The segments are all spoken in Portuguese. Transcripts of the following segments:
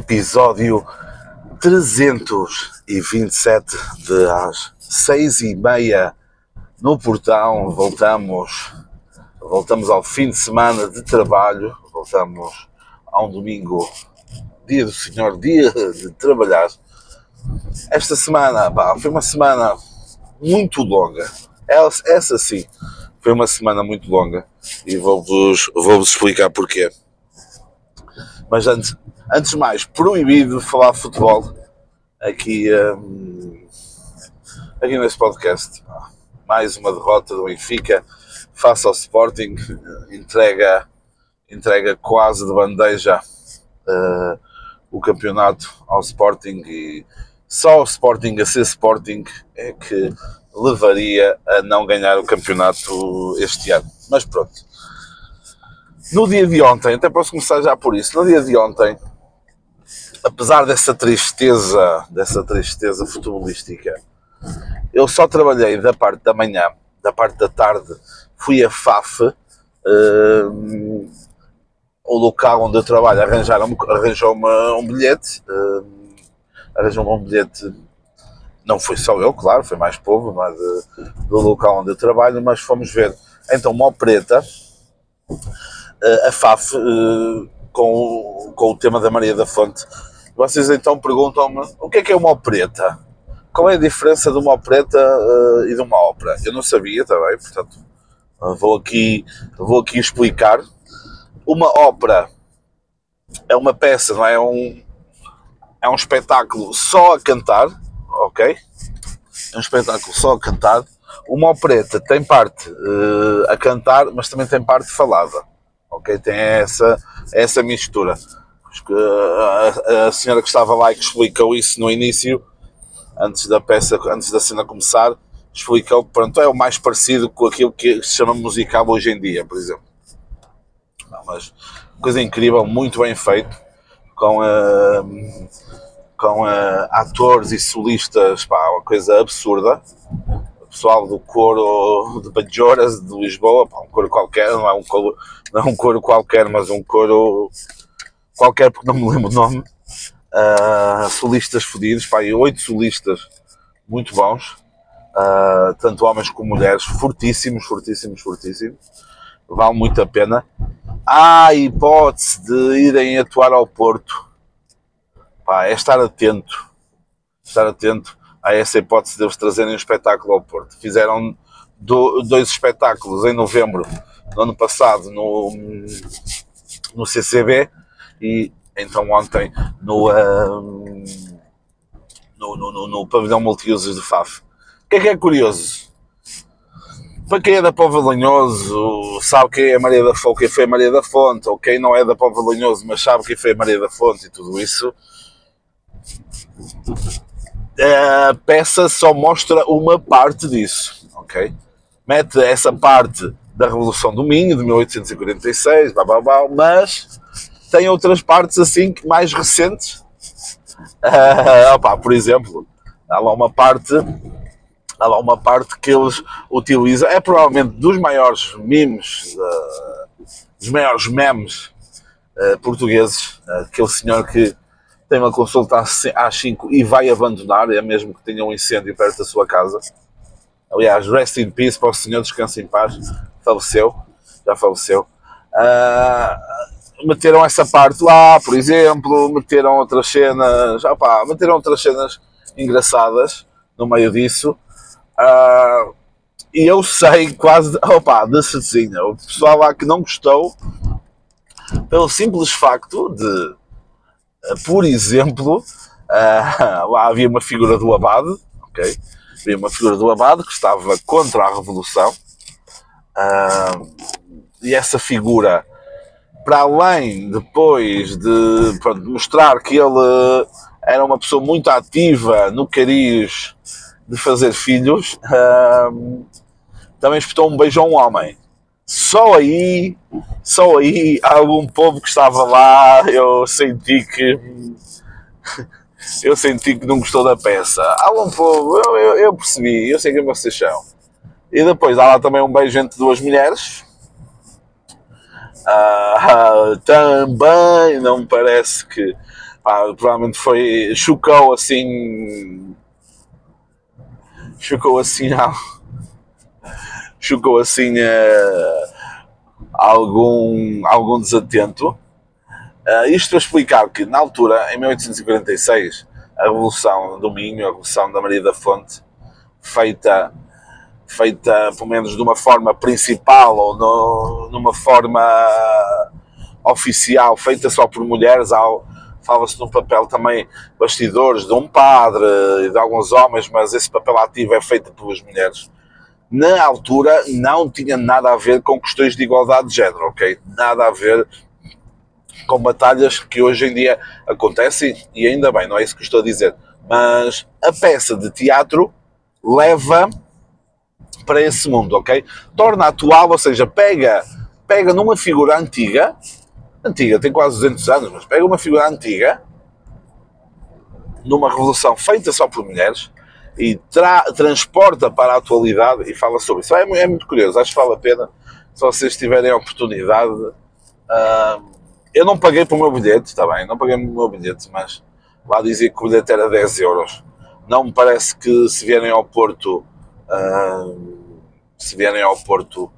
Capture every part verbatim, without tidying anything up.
episódio trezentos e vinte e sete de às seis e meia no portão. Voltamos, voltamos ao fim de semana de trabalho, voltamos a um domingo, dia do Senhor, dia de trabalhar. Esta semana, pá, foi uma semana muito longa, essa sim, foi uma semana muito longa e vou-vos, vou-vos explicar porquê. Mas antes, antes de mais, proibido falar de futebol aqui, um, aqui neste podcast. Mais uma derrota do Benfica face ao Sporting, entrega, entrega quase de bandeja uh, o campeonato ao Sporting, e só o Sporting a ser Sporting é que levaria a não ganhar o campeonato este ano. Mas pronto. No dia de ontem, até posso começar já por isso, no dia de ontem, apesar dessa tristeza, dessa tristeza futebolística, eu só trabalhei da parte da manhã, da parte da tarde, fui a F A F, uh, o local onde eu trabalho, arranjaram-me, arranjou-me um bilhete, uh, arranjou-me um bilhete, não foi só eu, claro, foi mais povo, mas, uh, do local onde eu trabalho, mas fomos ver, então, uma opereta, a F A F, com, com o tema da Maria da Fonte. Vocês então perguntam-me o que é que é uma opereta? Qual é a diferença de uma opereta uh, e de uma ópera? Eu não sabia também, portanto uh, vou, aqui, vou aqui explicar. Uma ópera é uma peça, não é? É um, é um espetáculo só a cantar, ok? É um espetáculo só a cantar. Uma opereta tem parte uh, a cantar, mas também tem parte falada. Ok, tem essa, essa mistura. A, a senhora que estava lá e que explicou isso no início, antes da peça, antes da cena começar, explicou que pronto, é o mais parecido com aquilo que se chama musical hoje em dia, por exemplo. Não, mas coisa incrível, muito bem feito, com, uh, com uh, atores e solistas, pá, uma coisa absurda. Pessoal do coro de Bajoras, de Lisboa, pá, um coro qualquer, não é um coro, não é um coro qualquer, mas um coro qualquer, porque não me lembro o nome. Uh, solistas fodidos, pá, e oito solistas muito bons, uh, tanto homens como mulheres, fortíssimos, fortíssimos, fortíssimos, vale muito a pena. Há a hipótese de irem atuar ao Porto, pá, é estar atento, estar atento. Há essa hipótese de eles trazerem um espetáculo ao Porto. Fizeram do, dois espetáculos em novembro do ano passado no, no C C B e então ontem no, uh, no, no, no, no pavilhão multiusos de F A F. O que é que é curioso? Para quem é da Póvoa de Lanhoso, sabe quem é a Maria da Fonte, quem foi a Maria da Fonte, ou quem não é da Póvoa de Lanhoso, mas sabe quem foi a Maria da Fonte e tudo isso, a peça só mostra uma parte disso, ok? Mete essa parte da Revolução do Minho, de mil oitocentos e quarenta e seis, blá, blá, blá, mas tem outras partes assim mais recentes. Uh, opa, por exemplo, há lá uma parte, há lá uma parte que eles utilizam, é provavelmente dos maiores memes, uh, dos maiores memes uh, portugueses, uh, aquele senhor que tem uma consulta às cinco e vai abandonar, é mesmo que tenha um incêndio perto da sua casa. Aliás, rest in peace para o senhor, descanse em paz, faleceu, já faleceu. Uh, meteram essa parte lá, por exemplo, meteram outras cenas, opá, meteram outras cenas engraçadas no meio disso. Uh, e eu sei quase, opá, de certeza, o pessoal lá que não gostou, pelo simples facto de, por exemplo, uh, lá havia uma figura do Abade, ok? Havia uma figura do Abade que estava contra a Revolução, uh, e essa figura, para além depois de, pronto, mostrar que ele era uma pessoa muito ativa no cariz de fazer filhos, uh, também espetou um beijo a um homem. Só aí, só aí, algum povo que estava lá, eu senti que eu senti que não gostou da peça. Algum povo, eu, eu, eu percebi, eu sei que vocês são. E depois há lá também um beijo entre duas mulheres. Uh, uh, também não me parece que pá, provavelmente foi, chocou assim, chocou assim, chocou assim uh, algum, algum desatento. Uh, isto para explicar que, na altura, em mil oitocentos e quarenta e seis, a Revolução do Minho, a Revolução da Maria da Fonte, feita, feita pelo menos de uma forma principal ou no, numa forma oficial, feita só por mulheres, ao, fala-se num papel também bastidores de um padre e de alguns homens, mas esse papel ativo é feito pelas mulheres. Na altura não tinha nada a ver com questões de igualdade de género, ok? Nada a ver com batalhas que hoje em dia acontecem, e ainda bem, não é isso que estou a dizer, mas a peça de teatro leva para esse mundo, ok? Torna atual, ou seja, pega, pega numa figura antiga, antiga, tem quase duzentos anos, mas pega uma figura antiga, numa revolução feita só por mulheres, e tra transporta para a atualidade e fala sobre isso. É, é muito curioso, acho que vale a pena, se vocês tiverem a oportunidade. Uh, eu não paguei para o meu bilhete, está bem, não paguei para o meu bilhete, mas lá dizia que o bilhete era dez euros. Não me parece que se vierem ao Porto, uh, se vierem ao Porto,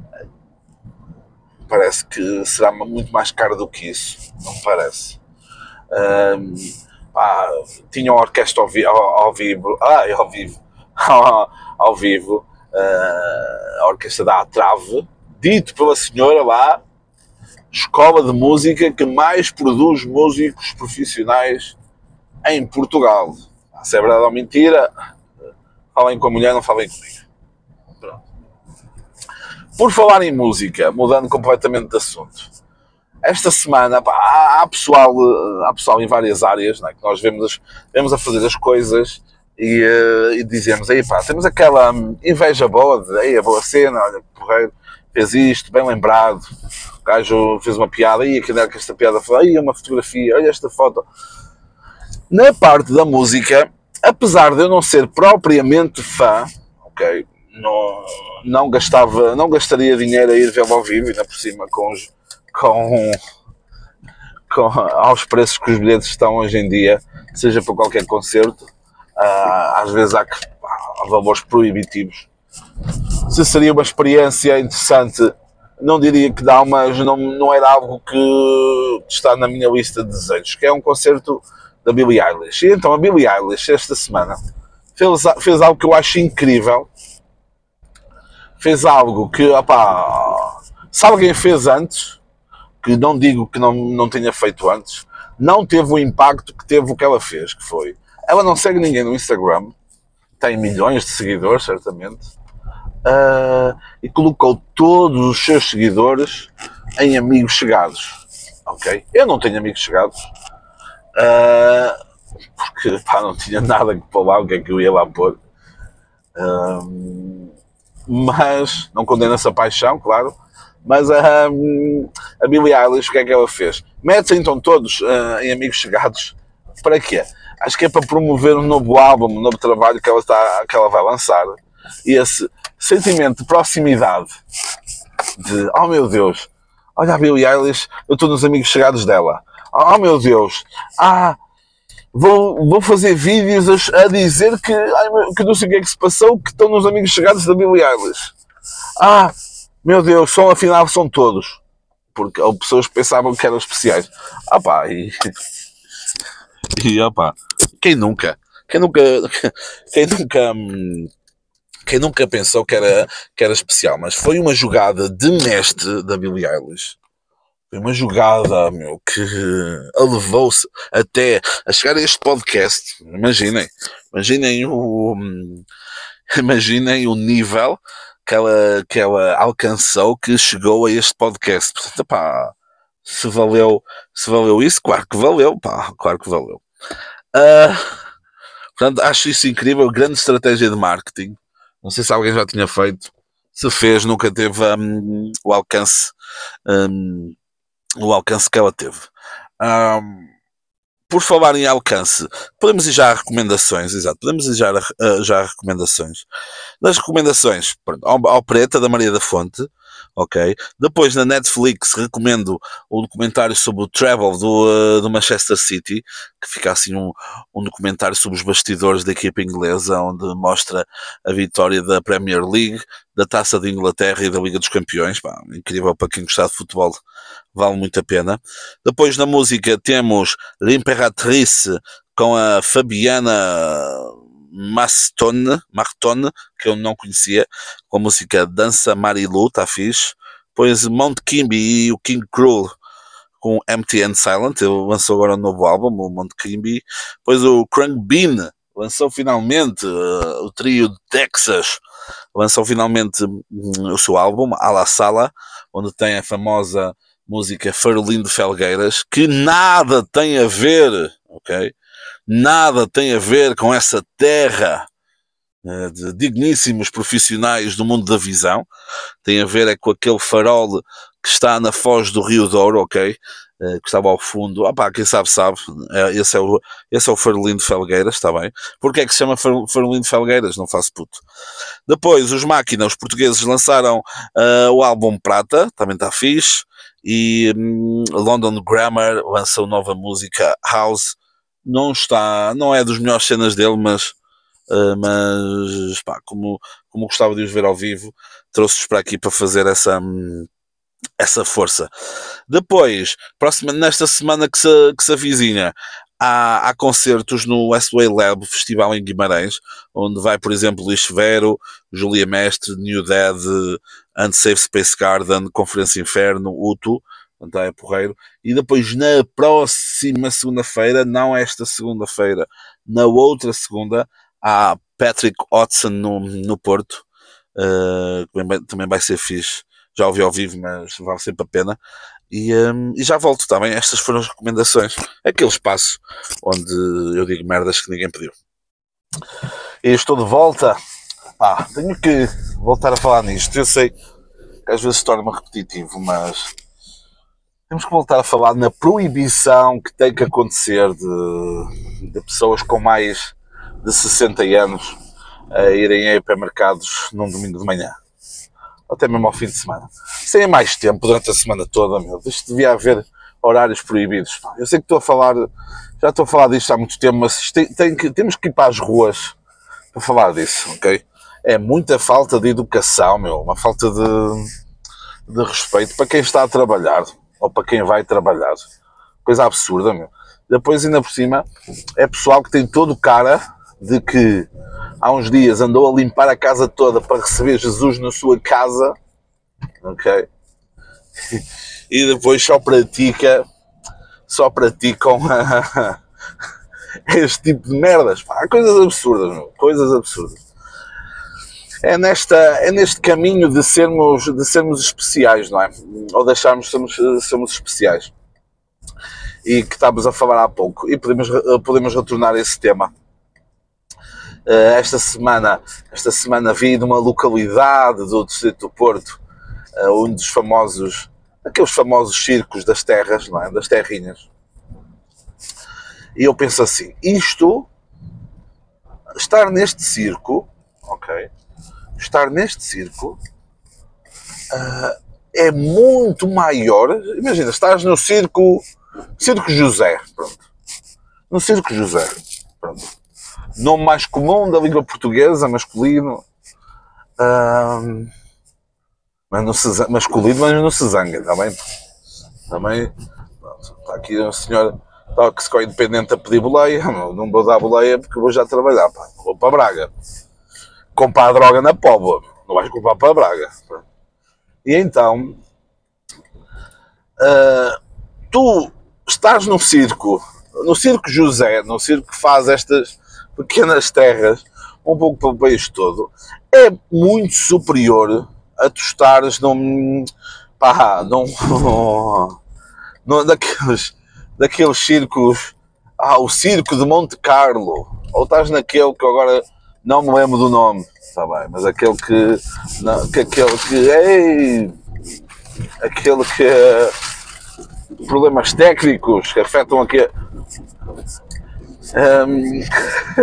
parece que será muito mais caro do que isso, não me parece. Uh, pá, tinha uma orquestra ao, vi ao, ao vivo, ah, ao vivo, ao, ao vivo, uh, a orquestra da Atrave, dito pela senhora lá, escola de música que mais produz músicos profissionais em Portugal. Se é verdade ou mentira, falem com a mulher, não falem comigo. Pronto. Por falar em música, mudando completamente de assunto, esta semana pá, há, há, pessoal, há pessoal em várias áreas, não é, que nós vemos, vemos a fazer as coisas e, uh, e dizemos, aí pá, temos aquela inveja boa de, aí a boa cena, olha, porreiro, fez isto, bem lembrado. O gajo fez uma piada, e que esta piada foi, aí uma fotografia, olha esta foto. Na parte da música, apesar de eu não ser propriamente fã, ok, não, não gastava, não gastaria dinheiro a ir vê-lo ao vivo, ainda por cima com, os, com, com aos preços que os bilhetes estão hoje em dia, seja para qualquer concerto, uh, às vezes há, há valores proibitivos. Se seria uma experiência interessante, não diria que dá, mas não, não era algo que está na minha lista de desejos, que é um concerto da Billie Eilish. E então a Billie Eilish, esta semana, fez, fez algo que eu acho incrível. Fez algo que, opá, se alguém fez antes, que não digo que não, não tenha feito antes, não teve o impacto que teve o que ela fez, que foi, ela não segue ninguém no Instagram, tem milhões de seguidores, certamente, Uh, e colocou todos os seus seguidores em amigos chegados, ok? Eu não tenho amigos chegados, uh, porque pá, não tinha nada que pôr lá, o que é que eu ia lá pôr, uh, mas não condeno essa paixão, claro, mas uh, a Billie Eilish, o que é que ela fez? Mete-se então todos uh, em amigos chegados, para quê? Acho que é para promover um novo álbum, um novo trabalho que ela, está, que ela vai lançar, e esse sentimento de proximidade, de, oh meu Deus, olha a Billie Eilish, eu estou nos amigos chegados dela, oh meu Deus, ah, vou, vou fazer vídeos a, a dizer que, ai, que não sei o que é que se passou, que estão nos amigos chegados da Billie Eilish, ah, meu Deus, são, afinal são todos, porque ou pessoas que pensavam que eram especiais, ah pá, e, e ah pá, quem nunca, quem nunca, quem nunca... Quem nunca pensou que era, que era especial, mas foi uma jogada de mestre da Billie Eilish. Foi uma jogada, meu, que a levou-se até a chegar a este podcast. Imaginem, imaginem o, imaginem o nível que ela, que ela alcançou, que chegou a este podcast. Portanto, pá, se valeu, se valeu isso, claro que valeu, pá, claro que valeu. Uh, portanto, acho isso incrível, grande estratégia de marketing. Não sei se alguém já tinha feito. Se fez, nunca teve um, o alcance um, o alcance que ela teve. Um, por falar em alcance, podemos ir já a recomendações, exato, podemos ir já a, já a recomendações. Nas recomendações, pronto, ao, ao Preta, da Maria da Fonte, ok? Depois na Netflix recomendo o documentário sobre o Travel do, uh, do Manchester City, que fica assim um, um documentário sobre os bastidores da equipa inglesa, onde mostra a vitória da Premier League, da Taça de Inglaterra e da Liga dos Campeões. Pá, incrível para quem gostar de futebol, vale muito a pena. Depois na música temos L'Imperatrice com a Fabiana Martone, Martone, que eu não conhecia, com a música Dança Marilu, está fixe. Depois Mount Kimby e o King Cruel com Empty and Silent, ele lançou agora um novo álbum, o Mount Kimby. Depois o Khruangbin lançou finalmente, uh, o trio de Texas lançou finalmente um, o seu álbum, A La Sala, onde tem a famosa música Farolim de Felgueiras, que nada tem a ver, ok? Nada tem a ver com essa terra uh, de digníssimos profissionais do mundo da visão. Tem a ver é com aquele farol que está na foz do Rio Douro, ok? Uh, que estava ao fundo. Ah pá, quem sabe sabe. Uh, esse, é o, esse é o Farolim de Felgueiras, está bem? Porquê é que se chama Farolim de Felgueiras? Não faço puto. Depois, os Máquina, os portugueses, lançaram uh, o álbum Prata, também está fixe. E um, London Grammar lançou nova música House. Não está, não é dos melhores cenas dele, mas, uh, mas pá, como, como gostava de os ver ao vivo, trouxe-os para aqui para fazer essa, essa força. Depois, próxima, nesta semana que se, que se avizinha, há, há concertos no Westway Lab Festival em Guimarães, onde vai, por exemplo, Luís Severo, Júlia Mestre, New Dead, Unsafe Space Garden, Conferência Inferno, Uto, portanto é porreiro. E depois na próxima segunda-feira, não esta segunda-feira, na outra segunda, há Patrick Hodson no, no Porto, uh, que também, também vai ser fixe. Já ouvi ao vivo, mas vale sempre a pena. E, um, e já volto, tá bem? Estas foram as recomendações. Aquele espaço onde eu digo merdas que ninguém pediu. E estou de volta. Ah, tenho que voltar a falar nisto. Eu sei que às vezes torna-me repetitivo, mas temos que voltar a falar na proibição que tem que acontecer de, de pessoas com mais de sessenta anos a irem a hipermercados num domingo de manhã. Ou até mesmo ao fim de semana. Sem mais tempo durante a semana toda, meu. Isto devia haver horários proibidos. Eu sei que estou a falar, já estou a falar disto há muito tempo, mas tem, tem que, temos que ir para as ruas para falar disso, ok? É muita falta de educação, meu. Uma falta de, de respeito para quem está a trabalhar. Ou para quem vai trabalhar. Coisa absurda, meu. Depois, ainda por cima, é pessoal que tem todo o cara de que há uns dias andou a limpar a casa toda para receber Jesus na sua casa, ok? E depois só pratica, só praticam este tipo de merdas, pá. Coisas absurdas, meu. Coisas absurdas. É, nesta, é neste caminho de sermos, de sermos especiais, não é? Ou deixarmos de sermos, sermos especiais. E que estávamos a falar há pouco. E podemos, podemos retornar a esse tema. Esta semana, esta semana vi numa localidade do distrito do Porto, um dos famosos, aqueles famosos circos das terras, não é? Das terrinhas. E eu penso assim, isto, estar neste circo, ok? Estar neste circo uh, é muito maior. Imagina, estás no circo, Circo José, pronto. No Circo José, pronto. Nome mais comum da língua portuguesa, masculino. Uh, mas não se, masculino, mas não se zanga, está bem? Também, pronto, está aqui um senhor que se com independente a pedir boleia. Não vou dar boleia porque vou já trabalhar, pá. Vou para Braga. Comprar droga na Póvoa, não vais comprar para Braga. E então, uh, tu estás no circo, no Circo José, no circo que faz estas pequenas terras, um pouco pelo país todo, é muito superior a tu estares num, pá, num, num daqueles, daqueles circos, ah, o Circo de Monte Carlo, ou estás naquele que agora não me lembro do nome, está bem, mas aquele que, não, que aquele que, ei, aquele que, problemas técnicos que afetam aqui, um,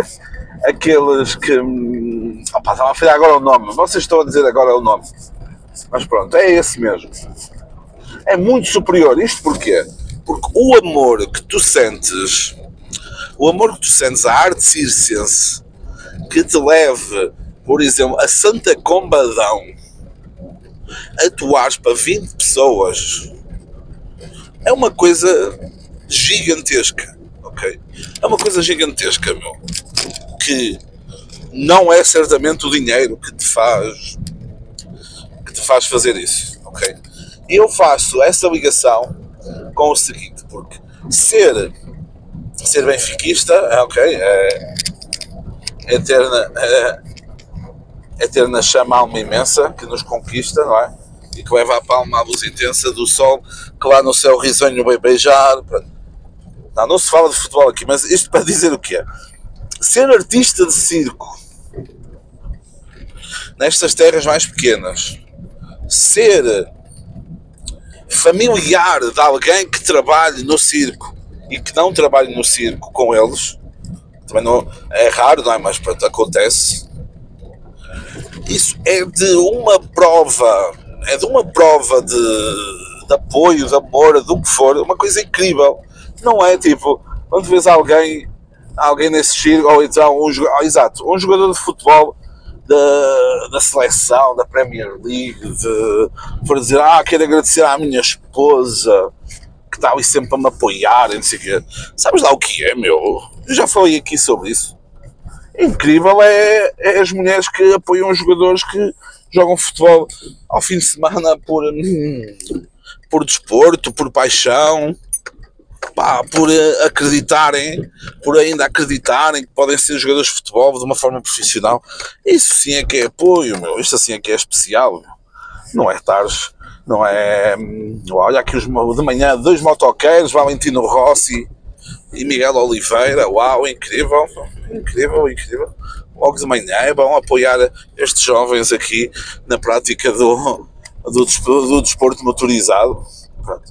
aqueles que, opa, estava a falhar agora o nome, vocês estão a dizer agora o nome, Mas pronto, é esse mesmo. É muito superior. Isto porquê? Porque o amor que tu sentes, o amor que tu sentes à arte circense, que te leve, por exemplo, a Santa Combadão, a atuares para vinte pessoas, é uma coisa gigantesca, ok? É uma coisa gigantesca, meu. Que não é certamente o dinheiro que te faz que te faz fazer isso, ok? E eu faço essa ligação com o seguinte, porque ser ser benfiquista, ok, é, é ter na, é, é ter na chama a alma imensa que nos conquista, não é? E que leva a palma à luz intensa do sol, que lá no céu risonho vai beijar. Não, não se fala de futebol aqui, mas isto para dizer o quê? Ser artista de circo nestas terras mais pequenas, ser familiar de alguém que trabalhe no circo e que não trabalhe no circo com eles, também não, é raro, não é? Mas pronto, acontece. Isso é de uma prova, é de uma prova de, de apoio, de amor, do que for, uma coisa incrível. Não é tipo, quando vês alguém, alguém nesse circo, ou então um, oh, exato, um jogador de futebol da, da seleção, da Premier League, de, por dizer, ah, quero agradecer à minha esposa que está ali sempre a me apoiar, não sei o quê. Sabes lá o que é, meu? Eu já falei aqui sobre isso. Incrível é, é as mulheres que apoiam os jogadores que jogam futebol ao fim de semana por, hum, por desporto, por paixão, pá, por acreditarem, por ainda acreditarem que podem ser jogadores de futebol de uma forma profissional. Isso sim é que é apoio, meu. Isto assim é que é especial, meu. Não é estares, não é... Olha aqui os, de manhã, dois motoqueiros, Valentino Rossi e Miguel Oliveira. Uau, incrível, incrível, incrível. Logo de manhã é bom apoiar estes jovens aqui na prática do, do, do desporto motorizado. Pronto.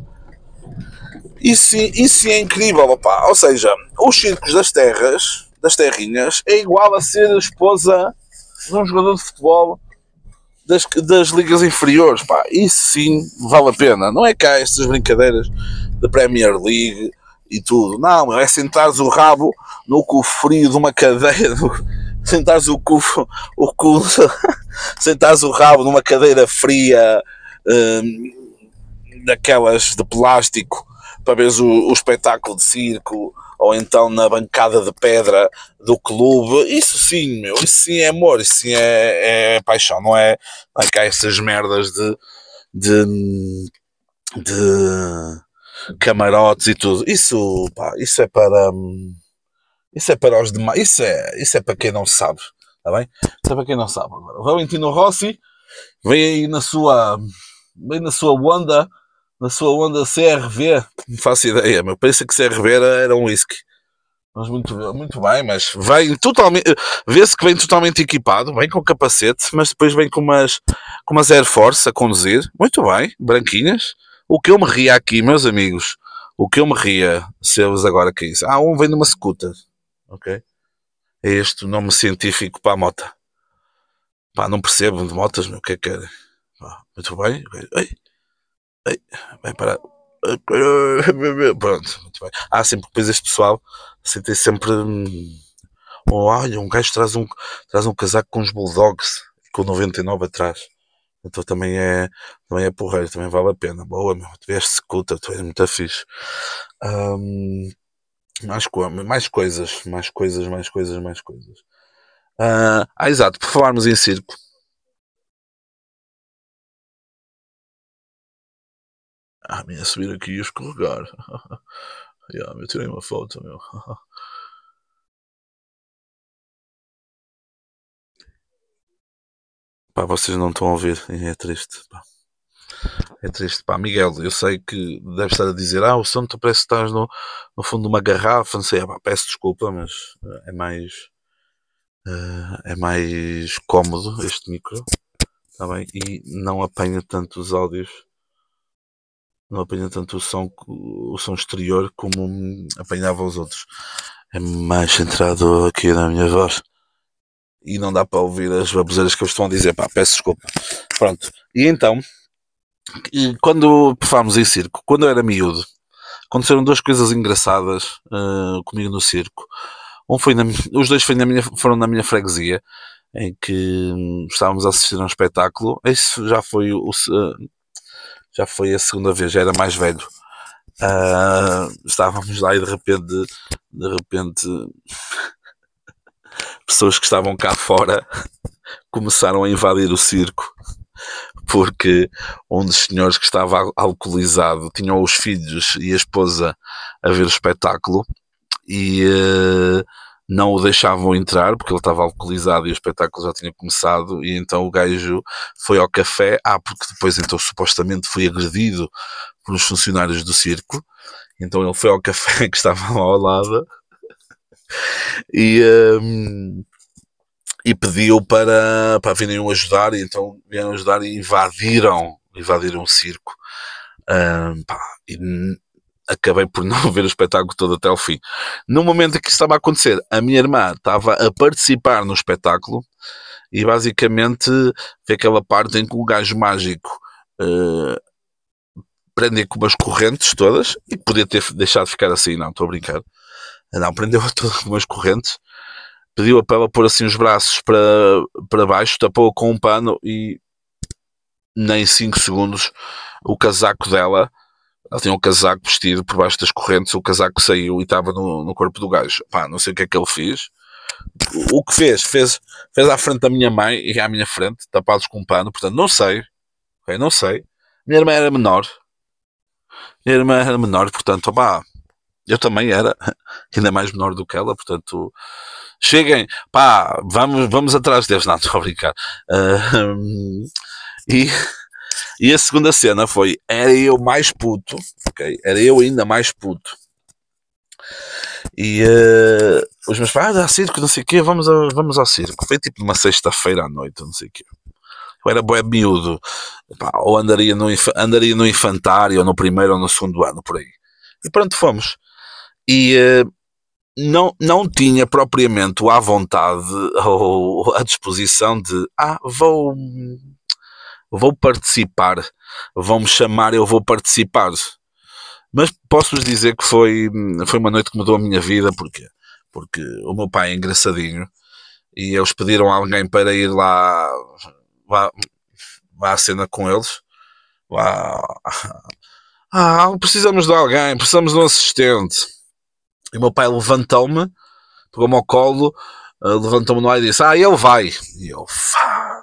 Isso, isso é incrível, opa. Ou seja, os circos das terras, das terrinhas, é igual a ser a esposa de um jogador de futebol das, das ligas inferiores, pá. Isso sim vale a pena. Não é cá estas brincadeiras da Premier League e tudo. Não, é sentares o rabo no cu frio de uma cadeira, sentares o cu, o cu sentares o rabo numa cadeira fria, hum, daquelas de plástico, para veres o, o espetáculo de circo, ou então na bancada de pedra do clube. Isso sim, meu, isso sim é amor, isso sim é, é paixão, não é, não é cá essas merdas de, de, de camarotes e tudo. Isso, pá, isso é para isso é para os demais, isso é, isso é para quem não sabe, está bem? Isso é para quem não sabe. Agora, o Valentino Rossi vem aí na sua, vem na sua onda, na sua onda C R V, não faço ideia, meu, parece que C R V era, era um whisky. Mas muito, muito bem, mas vem totalmente, vê-se que vem totalmente equipado, vem com capacete, mas depois vem com umas, com umas Air Force a conduzir, muito bem, branquinhas. O que eu me ria aqui, meus amigos, o que eu me ria, se eles agora que é isso, ah, um vem numa scooter, ok? É este o nome científico para a moto. Pá, não percebo de motas, meu, o que é que é? Ah, muito bem, ei, ei, vai parar. Pronto, muito bem. Ah, sempre depois este pessoal sentei sempre hum, oh, olha, um gajo traz um, traz um casaco com uns bulldogs com noventa e nove atrás, então também é, também é porreiro, também vale a pena. Boa, meu, tu és scooter, tu és muito fixe. Hum, mais, mais coisas, mais coisas, mais coisas, mais coisas. Ah, ah, exato, por falarmos em circo. Ah, me ia subir aqui e escorregar. Yeah, eu tirei uma foto, meu. Pá, vocês não estão a ouvir, é triste, pá. É triste, pá. Miguel, eu sei que deve estar a dizer, ah, o som tu parece que estás no, no fundo de uma garrafa, não sei, pá, peço desculpa, mas é mais uh, é mais cómodo este micro, tá bem? E não apanha tanto os áudios, não apanha tanto o som, o som exterior como apanhava os outros. É mais centrado aqui na minha voz. E não dá para ouvir as baboseiras que eles estão a dizer, pá, peço desculpa. Pronto, E então, e quando fomos em circo, quando eu era miúdo, aconteceram duas coisas engraçadas uh, comigo no circo. Um foi na, os dois foi na minha, foram na minha freguesia, em que hum, estávamos a assistir a um espetáculo. Isso já foi, o, uh, já foi a segunda vez, já era mais velho. Uh, estávamos lá e de repente, de repente, pessoas que estavam cá fora começaram a invadir o circo, porque um dos senhores que estava al- alcoolizado tinha os filhos e a esposa a ver o espetáculo e uh, não o deixavam entrar porque ele estava alcoolizado e o espetáculo já tinha começado. E então o gajo foi ao café, ah, porque depois então supostamente foi agredido por uns funcionários do circo. Então ele foi ao café que estava lá ao lado e, um, e pediu para, para virem o ajudar. E então vieram ajudar e invadiram invadiram o circo. Um, pá, e acabei por não ver o espetáculo todo até ao fim. No momento em que isso estava a acontecer, a minha irmã estava a participar no espetáculo e basicamente foi aquela parte em que o gajo mágico uh, prendeu com umas correntes todas e podia ter deixado de ficar assim, não, estou a brincar. Não, prendeu todas com umas correntes, pediu para ela pôr assim os braços para, para baixo, tapou-a com um pano e nem cinco segundos o casaco dela, ela tinha um casaco vestido por baixo das correntes, o casaco saiu e estava no, no corpo do gajo. Pá, não sei o que é que ele fez. O, o que fez, fez, fez à frente da minha mãe e à minha frente, tapados com um pano, portanto, não sei, okay, não sei. Minha irmã era menor, minha irmã era menor, portanto, pá, eu também era, ainda mais menor do que ela, portanto, cheguem, pá, vamos, vamos atrás deles, não, estou a brincar. Uh, e... E a segunda cena foi, era eu mais puto, ok? Era eu ainda mais puto. E uh, os meus pais, ah, dá circo, não sei o quê, vamos, a, vamos ao circo. Foi tipo numa sexta-feira à noite, não sei o quê. Eu era bué miúdo, pá, ou andaria no, andaria no infantário, ou no primeiro ou no segundo ano, por aí. E pronto, fomos. E uh, não, não tinha propriamente a vontade ou a disposição de, ah, vou... vou participar, vão-me chamar, eu vou participar. Mas posso-vos dizer que foi, foi uma noite que mudou a minha vida. Porquê? Porque o meu pai é engraçadinho e eles pediram a alguém para ir lá, lá, lá à cena com eles. Lá, ah, precisamos de alguém, precisamos de um assistente. E o meu pai levantou-me, pegou-me ao colo, levantou-me no ar e disse, ah, ele vai. E eu, fá.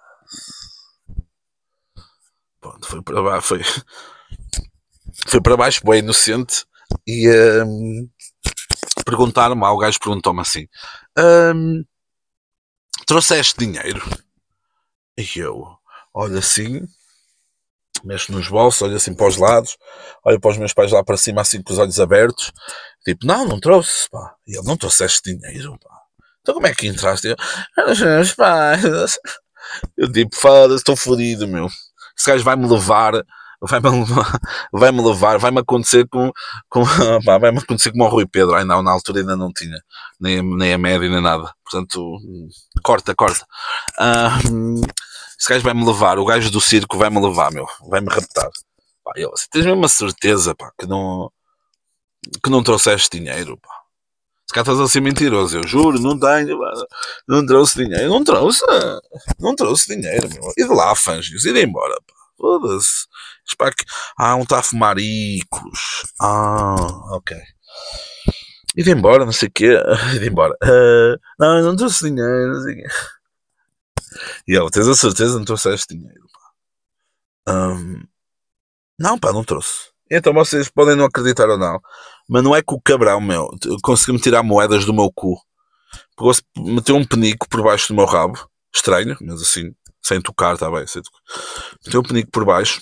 Pronto, foi para baixo, foi, foi para baixo, bem inocente, e um, perguntaram-me, o gajo perguntou-me assim, um, trouxeste dinheiro? E eu, olho assim, mexo nos bolsos, olho assim para os lados, olho para os meus pais lá para cima, assim com os olhos abertos, tipo, não, não trouxe, pá. E ele, não trouxeste dinheiro, pá. Então como é que entraste? Eu, os meus pais. Eu tipo, foda-se, estou fodido, meu. Esse gajo vai-me levar, vai-me levar, vai-me levar, vai-me acontecer com, com pá, vai-me acontecer como ao Rui Pedro. Ai não, na altura ainda não tinha, nem, nem a média, nem nada. Portanto, corta, corta. Uh, esse gajo vai-me levar, o gajo do circo vai-me levar, meu, vai-me raptar. Pá, eu, assim, tens mesmo uma certeza, pá, que não, que não trouxeste dinheiro, pá. Se cá estás a ser mentiroso, eu juro, não tenho, não trouxe dinheiro, não trouxe, não trouxe dinheiro, meu. E de lá, Fangios, e de embora, pá. Foda-se. Ah, um está a fumar icos. Ah, ok. E de embora, não sei o quê. E de embora. Uh, não, não trouxe dinheiro, não sei o quê. E ele, tens a certeza que não trouxeste dinheiro, pá? Um, não, pá, não trouxe. Então vocês podem não acreditar ou não, mas não é que o cabrão, meu, conseguiu-me tirar moedas do meu cu. Pegou-se, meteu um penico por baixo do meu rabo. Estranho, mas assim, sem tocar, está bem. Sem tocar. Meteu um penico por baixo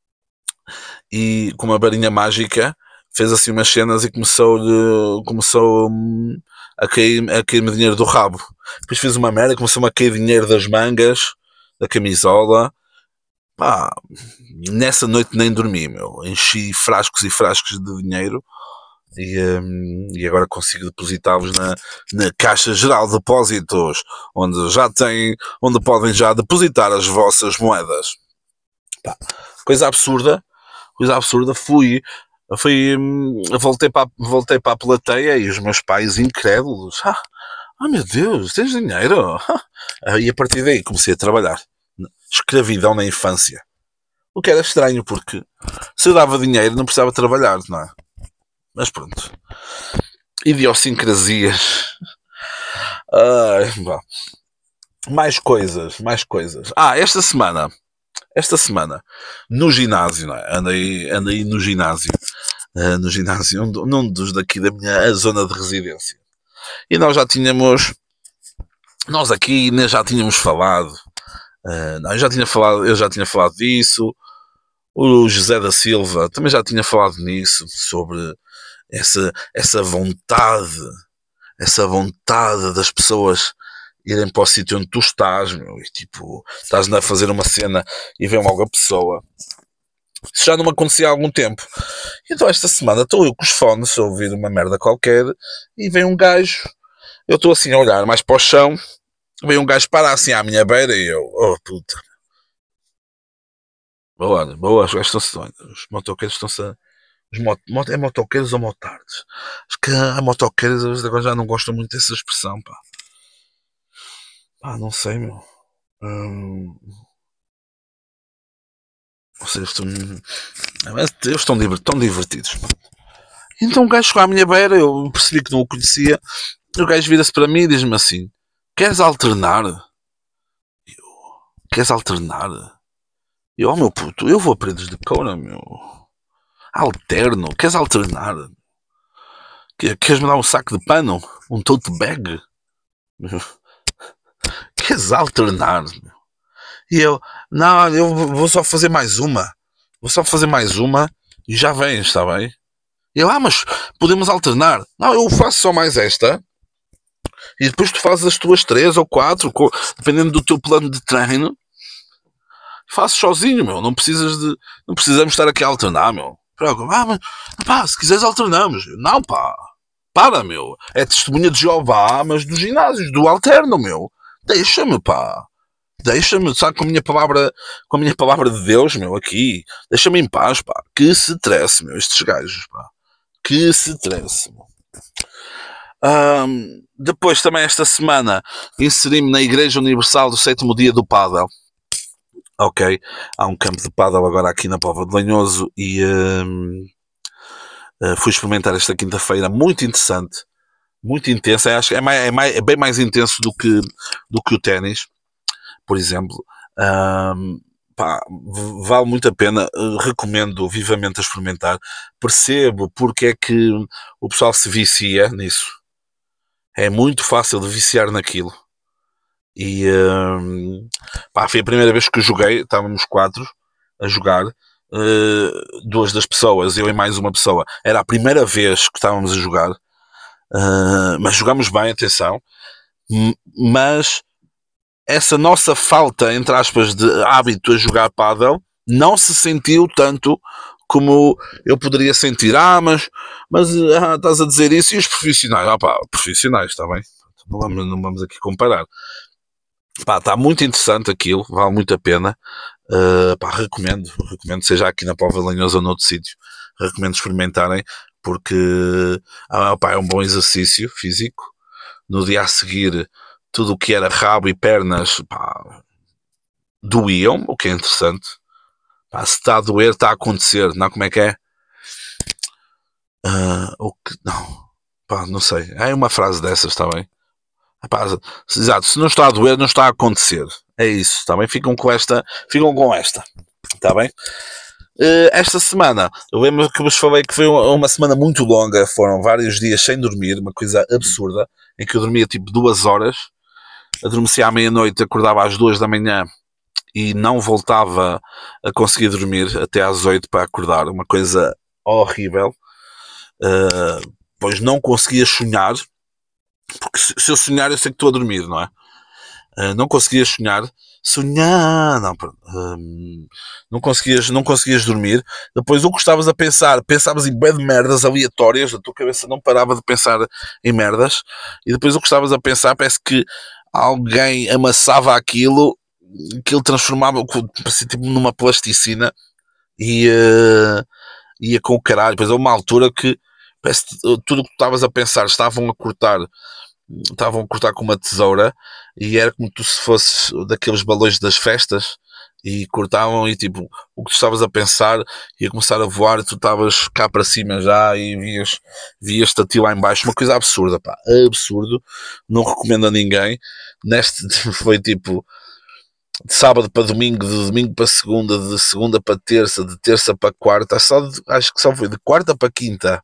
e com uma varinha mágica fez assim umas cenas e começou, começou a cair, a cair-me dinheiro do rabo. Depois fez uma merda, começou-me a cair dinheiro das mangas, da camisola. Pá, nessa noite nem dormi, meu. Enchi frascos e frascos de dinheiro e, um, e agora consigo depositá-los na, na Caixa Geral de Depósitos, onde já têm, onde podem já depositar as vossas moedas. Pá, coisa absurda, coisa absurda, fui, fui voltei, para, voltei para a plateia e os meus pais incrédulos, ah, oh meu Deus, tens dinheiro? E a partir daí comecei a trabalhar. Escravidão na infância. O que era estranho, porque se eu dava dinheiro não precisava trabalhar, não é? Mas pronto. Idiosincrasias. Ai, mais coisas, mais coisas. Ah, esta semana, esta semana, no ginásio, não é? Andei, andei no ginásio, uh, no ginásio, um, num dos daqui da minha zona de residência. E nós já tínhamos, nós aqui já tínhamos falado, uh, não, eu já tinha falado, eu já tinha falado disso. O José da Silva também já tinha falado nisso, sobre essa, essa vontade, essa vontade das pessoas irem para o sítio onde tu estás, meu, e tipo, estás a fazer uma cena e vem logo a pessoa. Isso já não me acontecia há algum tempo. Então esta semana estou eu com os fones a ouvir uma merda qualquer e vem um gajo, eu estou assim a olhar mais para o chão, vem um gajo parar assim à minha beira e eu, oh puta. Boa, boa, os gajos estão-se, os motoqueiros estão-se a... Os mot, é motoqueiros ou motards? Acho que a motoqueiros agora já não gostam muito dessa expressão, pá. Pá, não sei, meu. Hum... Vocês estão... Eles estão, estão divertidos. Então o gajo chegou à minha beira, eu percebi que não o conhecia. O gajo vira-se para mim e diz-me assim: queres alternar? Eu, queres alternar? Eu, oh meu puto, eu vou a Paredes de Coura, meu. Alterno? Queres alternar? Queres me dar um saco de pano? Um tote bag? Queres alternar? E eu, não, eu vou só fazer mais uma. Vou só fazer mais uma e já vens, está bem? E eu, ah, mas podemos alternar. Não, eu faço só mais esta e depois tu fazes as tuas três ou quatro, dependendo do teu plano de treino. Faço sozinho, meu. Não precisas de. Não precisamos estar aqui a alternar, meu. Ah, mas, pá, se quiseres alternamos. Não, pá. Para, meu. É testemunha de Jeová, mas dos ginásios, do alterno, meu. Deixa-me, pá. Deixa-me, sabe, com a minha palavra, com a minha palavra de Deus, meu, aqui. Deixa-me em paz, pá. Que se trece, meu, estes gajos, pá. Que se trece, meu. Um, depois, também esta semana, inseri-me na Igreja Universal do sétimo dia do Pádel. Ok, há um campo de pádel agora aqui na Póvoa de Lanhoso e um, uh, fui experimentar esta quinta-feira, muito interessante, muito intenso, é, acho que é, mais, é, mais, é bem mais intenso do que, do que o ténis, por exemplo. Um, pá, vale muito a pena, uh, recomendo vivamente a experimentar. Percebo porque é que o pessoal se vicia nisso, é muito fácil de viciar naquilo. E um, pá, foi a primeira vez que eu joguei, estávamos quatro a jogar, uh, duas das pessoas, eu e mais uma pessoa, era a primeira vez que estávamos a jogar, uh, mas jogámos bem, atenção, mas essa nossa falta, entre aspas, de hábito a jogar pádel não se sentiu tanto como eu poderia sentir. Ah, mas, mas ah, estás a dizer isso, e os profissionais? Ah pá, profissionais, está bem, não vamos, não vamos aqui comparar. Pá, está muito interessante aquilo, vale muito a pena. Uh, pá, recomendo, recomendo, seja aqui na Póvoa de Lanhoso ou noutro sítio, recomendo experimentarem, porque ah, pá, é um bom exercício físico. No dia a seguir, tudo o que era rabo e pernas, pá, doíam, o que é interessante. Pá, se está a doer, está a acontecer, não, como é que é? Uh, o que, não, pá, não sei, é uma frase dessas, está bem? Epá, exato, se não está a doer, não está a acontecer. É isso, está bem? Ficam com esta, ficam com esta, está bem? Uh, esta semana, eu lembro que vos falei que foi uma semana muito longa, foram vários dias sem dormir, uma coisa absurda, em que eu dormia tipo duas horas, adormecia à meia-noite, acordava às duas da manhã e não voltava a conseguir dormir até às oito para acordar, uma coisa horrível. Uh, pois não conseguia sonhar. Porque se eu sonhar, eu sei que estou a dormir, não é? Uh, não conseguias sonhar. Sonhar, não, um, não, conseguias, não conseguias dormir. Depois o que estavas a pensar, pensavas em bem de merdas aleatórias, a tua cabeça não parava de pensar em merdas. E depois o que estavas a pensar, parece que alguém amassava aquilo aquilo transformava parecia tipo numa plasticina e uh, ia com o caralho. Depois houve uma altura que parece que tudo o que tu estavas a pensar estavam a cortar, estavam a cortar com uma tesoura e era como tu se fosses daqueles balões das festas e cortavam e tipo o que tu estavas a pensar ia começar a voar e tu estavas cá para cima já e vias, vias-te a ti lá em baixo, uma coisa absurda, pá, absurdo, não recomendo a ninguém. Neste foi tipo de sábado para domingo, de domingo para segunda, de segunda para terça, de terça para quarta, só de, acho que só foi de quarta para quinta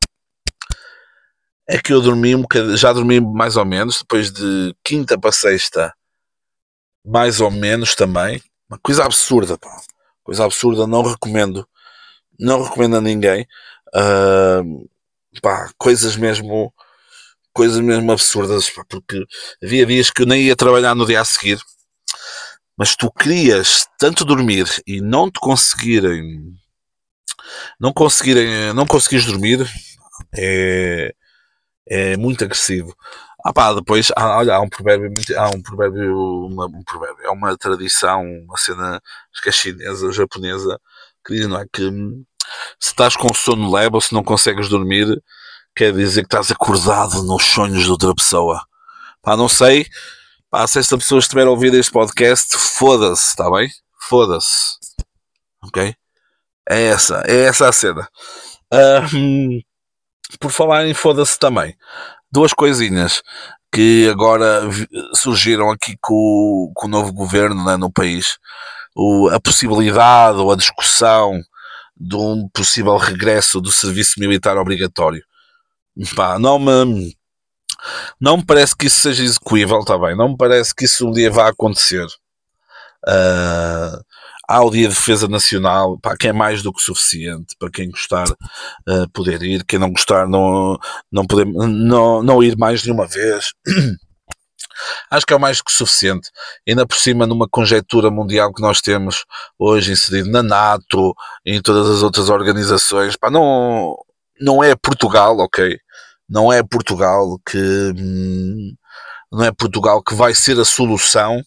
é que eu dormi um bocadinho, já dormi mais ou menos, depois de quinta para sexta mais ou menos também, uma coisa absurda, pá, coisa absurda, não recomendo, não recomendo a ninguém, uh, pá, coisas mesmo, coisas mesmo absurdas, pá, porque havia dias que eu nem ia trabalhar no dia a seguir, mas tu querias tanto dormir e não te conseguirem, não conseguirem, não conseguires dormir, é, é muito agressivo. Ah pá, depois, há, olha, há um provérbio, há um provérbio, uma, um provérbio, é uma tradição, uma cena, acho que é chinesa, japonesa, que diz, não é, que se estás com sono leve ou se não consegues dormir, quer dizer que estás acordado nos sonhos de outra pessoa. Pá, não sei, pá, se esta pessoa estiver a ouvir este podcast, foda-se, está bem? Foda-se. Ok? É essa, é essa a cena. Uh, por falar em foda-se também, duas coisinhas que agora surgiram aqui com, com o novo governo, né, no país. O, a possibilidade ou a discussão de um possível regresso do serviço militar obrigatório. Pá, não me, não me parece que isso seja execuível, tá bem? Não me parece que isso um dia vá acontecer. Uh, há o Dia de Defesa Nacional, pá, que é mais do que suficiente para quem gostar uh, poder ir, quem não gostar não, não, poder, não, não ir mais nenhuma vez. Acho que é mais do que suficiente, ainda por cima numa conjectura mundial que nós temos hoje inserido na NATO e em todas as outras organizações. Pá, não, não é Portugal, ok? Não é Portugal que não é Portugal que vai ser a solução,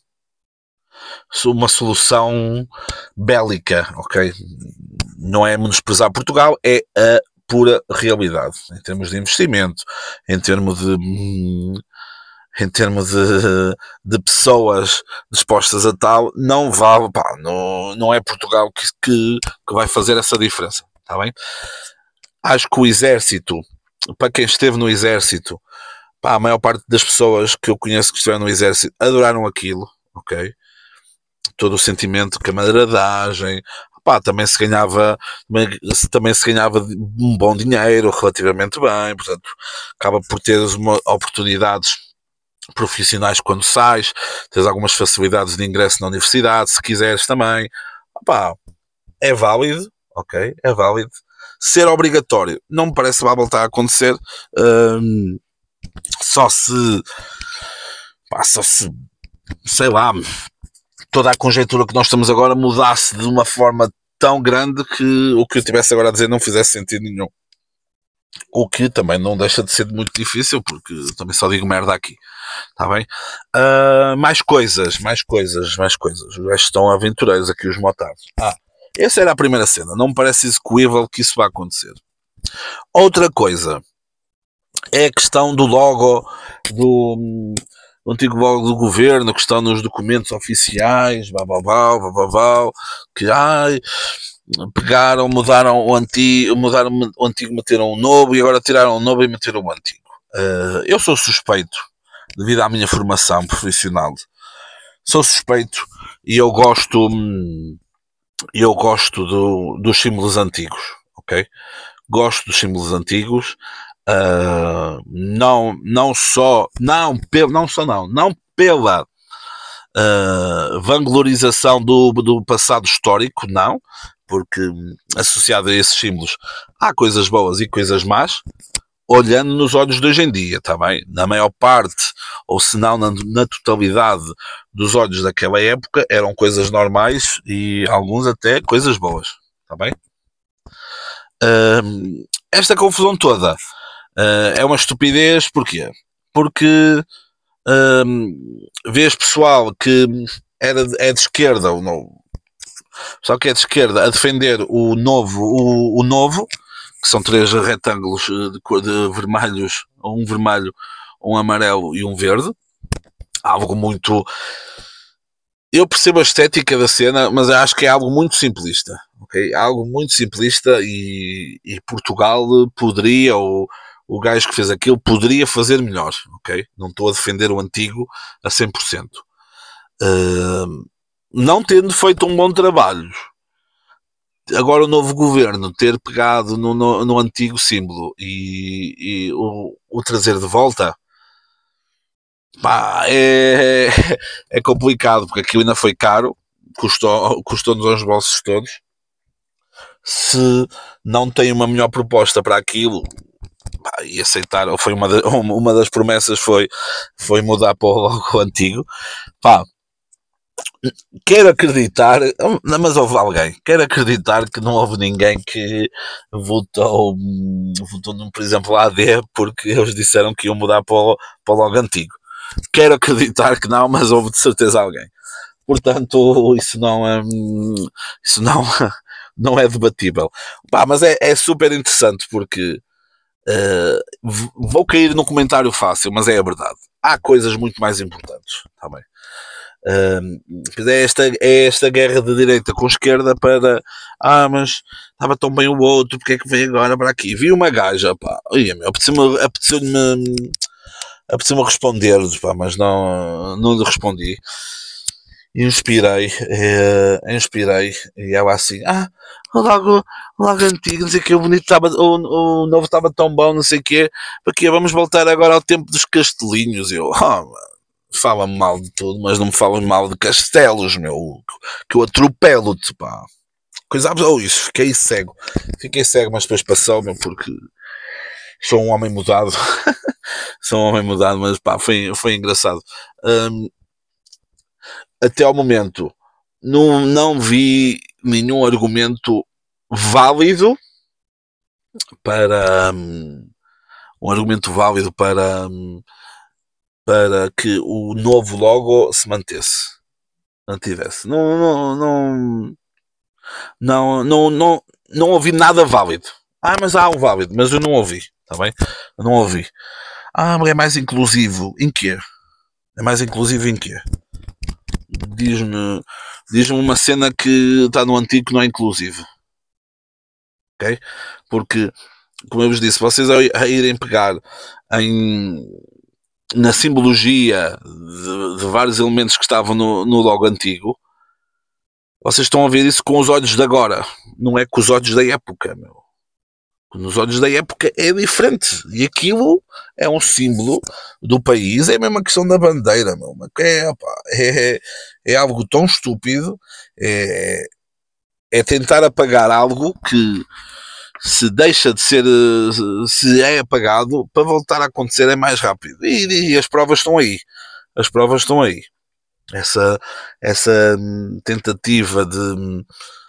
uma solução bélica, ok? Não é menosprezar Portugal, é a pura realidade, em termos de investimento, em termos de em termos de, de pessoas dispostas a tal, não vale, pá, não, não é Portugal que, que, que vai fazer essa diferença, está bem? Acho que o exército, para quem esteve no exército, pá, a maior parte das pessoas que eu conheço que estiveram no exército adoraram aquilo, ok? Todo o sentimento de camaradagem, pá, também se ganhava também se ganhava um bom dinheiro relativamente bem, portanto acaba por teres uma, oportunidades profissionais quando sais, tens algumas facilidades de ingresso na universidade se quiseres também, pá, é válido, ok, é válido. Ser obrigatório não me parece que vai voltar a acontecer, hum, só se pá, só se sei lá, toda a conjectura que nós estamos agora mudasse de uma forma tão grande que o que eu tivesse agora a dizer não fizesse sentido nenhum. O que também não deixa de ser muito difícil, porque também só digo merda aqui. Está bem? Uh, mais coisas, mais coisas, mais coisas. Os gajos estão aventureiros aqui, os motados. Ah, essa era a primeira cena. Não me parece execuível que isso vá acontecer. Outra coisa é a questão do logo do... o antigo logo do governo, que estão nos documentos oficiais, bababau, bababau, que ai, pegaram, mudaram o antigo, mudaram o antigo, meteram o novo e agora tiraram o novo e meteram o antigo. Uh, eu sou suspeito, devido à minha formação profissional, sou suspeito e eu gosto, eu gosto do, dos símbolos antigos, ok? Gosto dos símbolos antigos. Uh, não, não só, não, pelo, não só não, não pela uh, vanglorização do, do passado histórico, não, porque associado a esses símbolos há coisas boas e coisas más, olhando nos olhos de hoje em dia, tá bem? Na maior parte, ou se não na, na totalidade dos olhos daquela época, eram coisas normais e alguns até coisas boas, tá bem? Uh, esta confusão toda Uh, é uma estupidez, porquê? Porque um, vês pessoal que era, é de esquerda, o novo. Só que é de esquerda a defender o novo, o, o novo, que são três retângulos de, de vermelhos, um vermelho, um amarelo e um verde. Algo muito... Eu percebo a estética da cena, mas acho que é algo muito simplista. Okay? Algo muito simplista e, e Portugal poderia, ou o gajo que fez aquilo, poderia fazer melhor. Okay? Não estou a defender o antigo a cem por cento. Uh, não tendo feito um bom trabalho. Agora o novo governo ter pegado no, no, no antigo símbolo e, e o, o trazer de volta, pá, é, é complicado, porque aquilo ainda foi caro, custou, custou-nos aos bolsos todos. Se não tem uma melhor proposta para aquilo, pá, e aceitar, ou foi uma, de, uma das promessas foi, foi mudar para o logo antigo, pá, quero acreditar, mas houve alguém, quero acreditar que não houve ninguém que votou, votou por exemplo, a AD, porque eles disseram que iam mudar para o, para o logo antigo. Quero acreditar que não, mas houve de certeza alguém. Portanto, isso não é, isso não, não é debatível. Pá, mas é, é super interessante porque uh, vou cair num comentário fácil, mas é a verdade. Há coisas muito mais importantes, tá bem? Uh, é, esta, é esta guerra de direita com esquerda para ah, mas estava tão bem o outro, porque é que veio agora para aqui? Vi uma gaja, pá, apeteceu-me apeteceu-me apeteceu-me responder-lhes, pá, mas não, não lhe respondi. Inspirei, eh, inspirei, e ela assim, ah, logo, logo antigo, não sei o que, o bonito estava, o, o novo estava tão bom, não sei o que, porque vamos voltar agora ao tempo dos castelinhos. Eu, oh, fala-me mal de tudo, mas não me falam mal de castelos, meu, que eu atropelo-te, pá. Coisa, oh, isso, fiquei cego, fiquei cego, mas depois passou, meu, porque sou um homem mudado, sou um homem mudado, mas pá, foi, foi engraçado. Um, até ao momento, não, não vi nenhum argumento válido para um, um argumento válido para um, para que o novo logo se mantesse, mantivesse. Não, não, não, não, não, não, não ouvi nada válido. Ah, mas há um válido, mas eu não ouvi, tá bem? Eu não ouvi. Ah, mas é mais inclusivo. Em quê? É mais inclusivo em quê? Diz-me, diz-me uma cena que está no antigo que não é inclusivo. Ok? Porque, como eu vos disse, vocês a irem pegar em, na simbologia de, de vários elementos que estavam no, no logo antigo, vocês estão a ver isso com os olhos de agora, não é com os olhos da época, meu. Nos olhos da época é diferente. E aquilo é um símbolo do país. É a mesma questão da bandeira, meu. É, opa, é, é algo tão estúpido. É, é tentar apagar algo que se deixa de ser, se é apagado, para voltar a acontecer é mais rápido. E, e as provas estão aí. As provas estão aí. Essa, essa tentativa de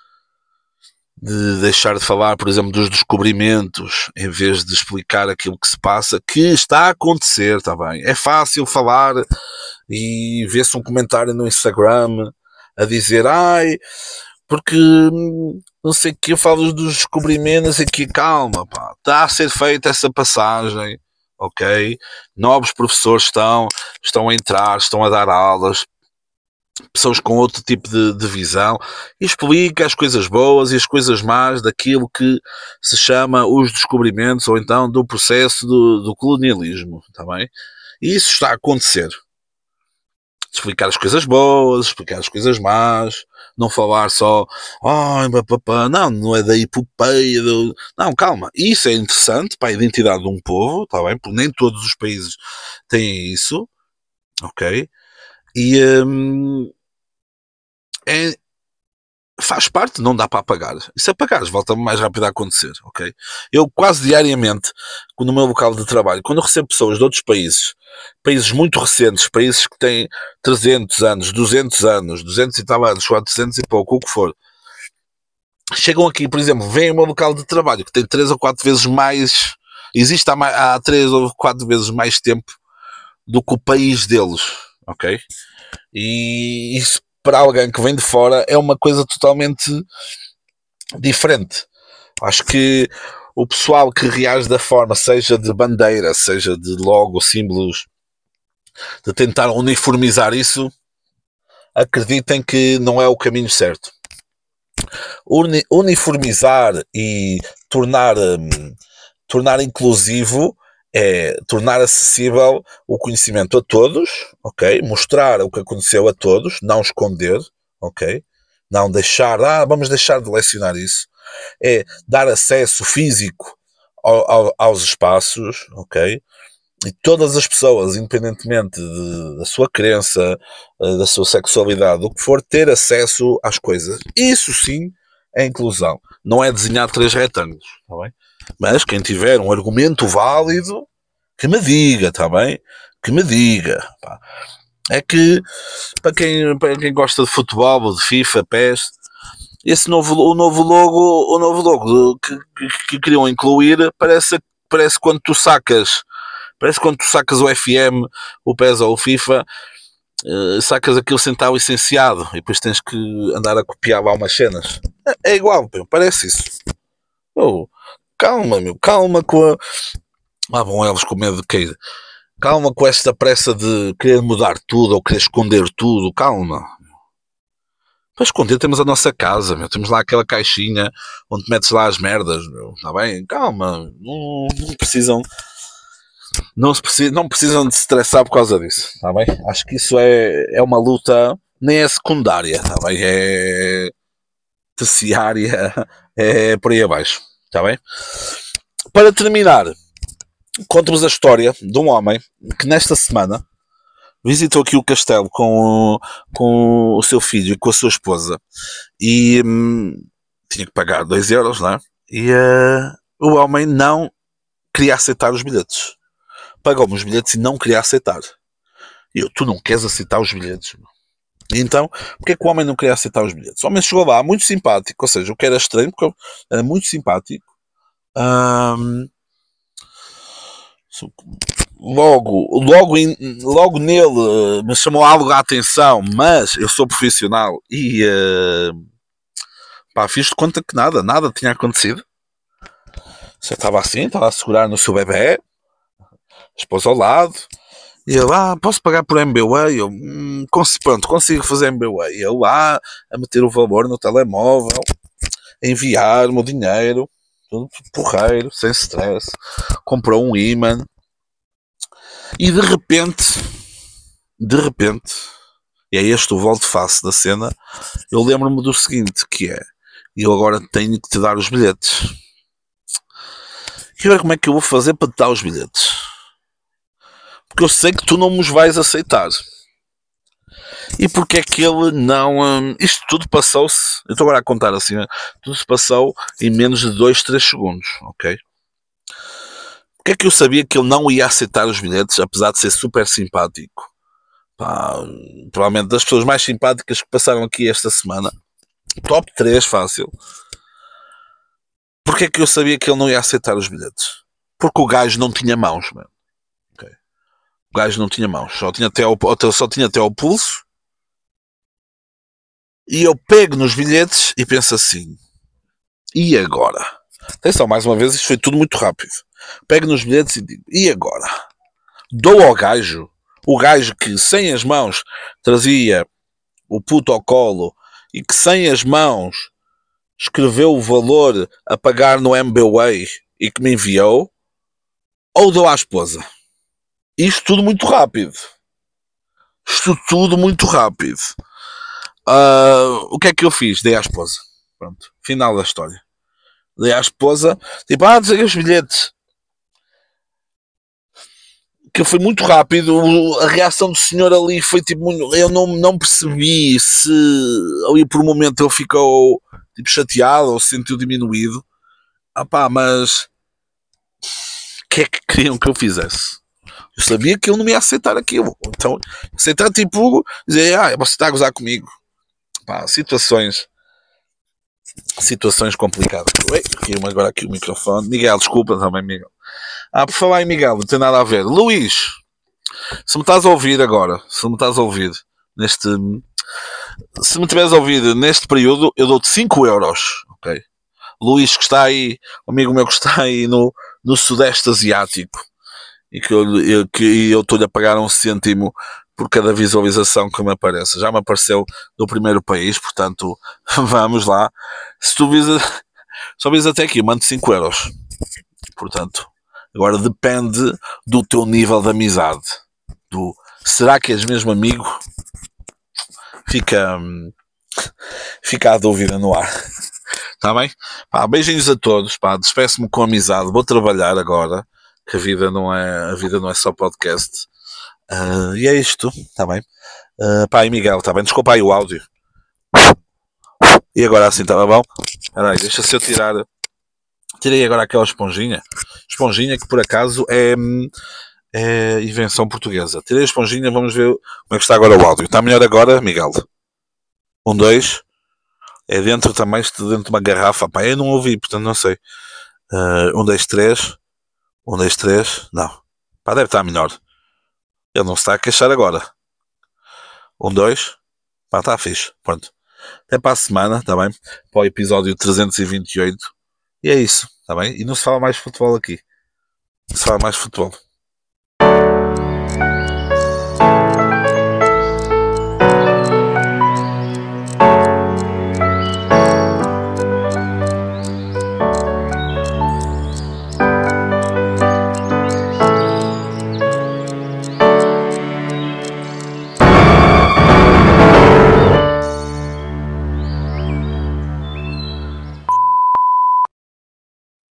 de deixar de falar, por exemplo, dos descobrimentos, em vez de explicar aquilo que se passa, que está a acontecer, está bem? É fácil falar e ver-se um comentário no Instagram a dizer, ai, porque não sei o que eu falo dos descobrimentos aqui, calma, pá, está a ser feita essa passagem, ok? Novos professores estão, estão a entrar, estão a dar aulas, pessoas com outro tipo de, de visão, e explica as coisas boas e as coisas más daquilo que se chama os descobrimentos, ou então do processo do, do colonialismo, está bem? E isso está a acontecer. Explicar as coisas boas, explicar as coisas más, não falar só, oh, papapá, não, não é da epopeia, do... não, calma, isso é interessante para a identidade de um povo, está bem? Porque nem todos os países têm isso, ok? E hum, é, faz parte, não dá para apagar. E se apagares, volta mais rápido a acontecer, ok? Eu quase diariamente, no meu local de trabalho, quando eu recebo pessoas de outros países, países muito recentes, países que têm trezentos anos, duzentos anos, duzentos e tal anos, quatrocentos e pouco, o que for, chegam aqui, por exemplo, vêm o meu local de trabalho, que tem três ou quatro vezes mais, existe há, há três ou quatro vezes mais tempo do que o país deles, ok? E isso para alguém que vem de fora é uma coisa totalmente diferente. Acho que o pessoal que reage da forma, seja de bandeira, seja de logo, símbolos, de tentar uniformizar isso, acreditem que não é o caminho certo. Uni- uniformizar e tornar, hum, tornar inclusivo é tornar acessível o conhecimento a todos, ok? Mostrar o que aconteceu a todos, não esconder, ok? Não deixar, ah, vamos deixar de lecionar isso. É dar acesso físico ao- ao- aos espaços, ok? E todas as pessoas, independentemente de- da sua crença, eh, da sua sexualidade, do que for, ter acesso às coisas. Isso sim é inclusão. Não é desenhar três retângulos, está bem? Mas quem tiver um argumento válido, que me diga, está bem? Que me diga. Pá. É que, para quem, para quem gosta de futebol, de FIFA, PES, esse novo, o novo logo, o novo logo que, que, que queriam incluir, parece, parece quando tu sacas, parece quando tu sacas o F M, o PES ou o FIFA, uh, sacas aquilo sem estar licenciado e depois tens que andar a copiar lá umas cenas. É, é igual, meu, parece isso. Oh, calma, meu, calma com a... Lá vão eles com medo de cair. Calma com esta pressa de querer mudar tudo ou querer esconder tudo, calma. Para esconder temos a nossa casa, meu. Temos lá aquela caixinha onde metes lá as merdas, meu. Está bem? Calma. Não, não precisam. Não, se precisam, não precisam de se estressar por causa disso. Está bem? Acho que isso é, é uma luta. Nem é secundária. Está bem? É terciária. É por aí abaixo. Está bem? Para terminar, conto-vos a história de um homem que nesta semana visitou aqui o castelo com o, com o seu filho e com a sua esposa e hum, tinha que pagar dois euros, não é? E uh, o homem não queria aceitar os bilhetes. Pagou-me os bilhetes e não queria aceitar. E eu, tu não queres aceitar os bilhetes? E então, porque é que o homem não queria aceitar os bilhetes? O homem chegou lá muito simpático, ou seja, o que era estranho, porque era muito simpático. Um, Logo, logo, in, logo nele me chamou algo a atenção, mas eu sou profissional e uh, pá, fiz de conta que nada, nada tinha acontecido. Você estava assim, estava a segurar no seu bebê, a esposa ao lado, e ele, ah, posso pagar por M B W A? Eu, hum, pronto, consigo fazer M B W A. E eu lá, a meter o valor no telemóvel, a enviar-me o dinheiro, tudo porreiro, sem stress, comprou um imã. E de repente, de repente, e é este o volte-face da cena, eu lembro-me do seguinte, que é, eu agora tenho que te dar os bilhetes. E agora como é que eu vou fazer para te dar os bilhetes? Porque eu sei que tu não nos vais aceitar. E porque é que ele não... Hum, isto tudo passou-se, eu estou agora a contar assim, tudo se passou em menos de dois, três segundos, ok? Porque é que eu sabia que ele não ia aceitar os bilhetes, apesar de ser super simpático? Pá, provavelmente das pessoas mais simpáticas que passaram aqui esta semana. Top três, fácil. Porque é que eu sabia que ele não ia aceitar os bilhetes? Porque o gajo não tinha mãos, mano. Okay. O gajo não tinha mãos. Só tinha até ao, só tinha até ao pulso. E eu pego nos bilhetes e penso assim. E agora? Atenção, mais uma vez, isto foi tudo muito rápido. Pego nos bilhetes e digo, e agora? Dou ao gajo, o gajo que sem as mãos trazia o puto ao colo e que sem as mãos escreveu o valor a pagar no M B W A e que me enviou, ou dou à esposa? Isto tudo muito rápido. Isto tudo muito rápido. Uh, o que é que eu fiz? Dei à esposa. Pronto, final da história. Dei à esposa, tipo, ah, deseguei os bilhetes. Que foi muito rápido, a reação do senhor ali foi tipo, muito, eu não, não percebi se ali por um momento ele ficou tipo chateado ou se sentiu diminuído. Ah pá, mas o que é que queriam que eu fizesse? Eu sabia que ele não me ia aceitar aquilo, então aceitar tipo, dizer, ah, você está a gozar comigo. Pá, situações situações complicadas. Ui, agora aqui o microfone. Miguel, desculpa também, Miguel. Ah, por falar em Miguel, não tem nada a ver. Luís, se me estás a ouvir agora, se me estás a ouvir neste, se me tiveres ouvido neste período, eu dou-te cinco euros, ok? Luís, que está aí, um amigo meu que está aí no, no Sudeste Asiático, e que eu eu- que eu estou-lhe a pagar um cêntimo por cada visualização que me apareça. Já me apareceu do primeiro país, portanto, vamos lá. Se tu vis, só vis até aqui, eu mando cinco euros. Portanto, agora depende do teu nível de amizade. Do, será que és mesmo amigo? Fica, hum, fica a dúvida no ar. Está bem? Pá, beijinhos a todos. Pá, despeço-me com amizade. Vou trabalhar agora, que a vida não é, a vida não é só podcast. Ah, e é isto, está bem? Uh, pá, e Miguel, está bem? Desculpa aí o áudio. E agora assim, estava bom? Espera aí, deixa-se eu tirar. Tirei agora aquela esponjinha. Esponjinha que por acaso é, é invenção portuguesa. Tirei a esponjinha, vamos ver como é que está agora o áudio. Está melhor agora, Miguel? Um, dois. É dentro também, dentro de uma garrafa. Pá, eu não ouvi, portanto não sei. Uh, um, dois, três. Um, dois, três. Não. Pá, deve estar melhor. Ele não se está a queixar agora. Um, dois. Pá, está fixe. Pronto. Até para a semana, está bem? Para o episódio trezentos e vinte e oito. E é isso, está bem? E não se fala mais de futebol aqui. Não se fala mais de futebol.